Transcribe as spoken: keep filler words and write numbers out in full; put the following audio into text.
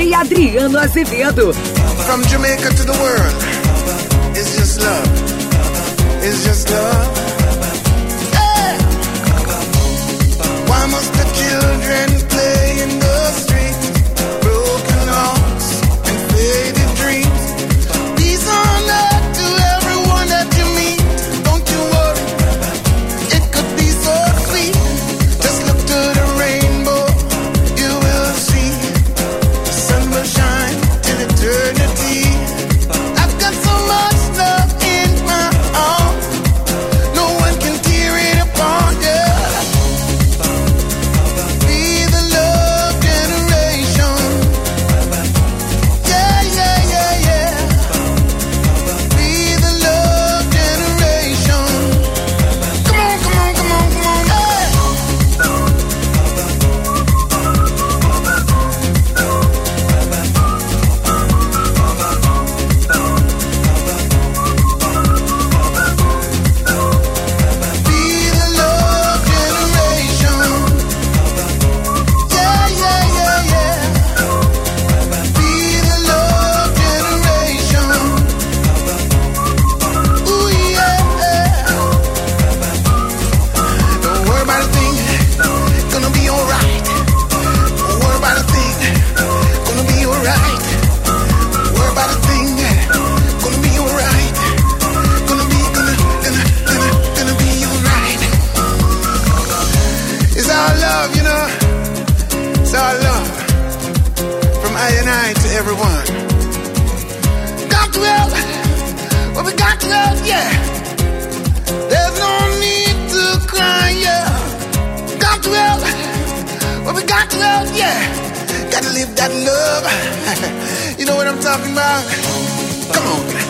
D J Adriano Azevedo. From Jamaica to the world, it's just love. It's just love. Hey! Why must the children play in the streets? Broken hearts and faded dreams. Peace on earth to everyone that you meet. Don't you worry, it could be so sweet. Just look to the rainbow, you will see. The sun will shine till eternity. I've got so much love in my heart, no one can tear it apart, yeah. Be the love generation. Yeah, yeah, yeah, yeah. Be the love generation. Come on, come on, come on, come on, hey. Be the love generation. Yeah, yeah, yeah, yeah. Be the love generation. Ooh, yeah. Don't worry about a thing, gonna be alright. Don't worry about a thing, gonna be alright. Don't worry about a thing, gonna be alright. Gonna be, gonna, gonna, gonna, gonna be alright. It's our love, you know. It's our love. From I and I to everyone. Got to help. Well, we got to help, yeah. There's no need to cry, yeah. Got to help. Well, we got to help, yeah. Gotta live that love. You know what I'm talking about? Come on.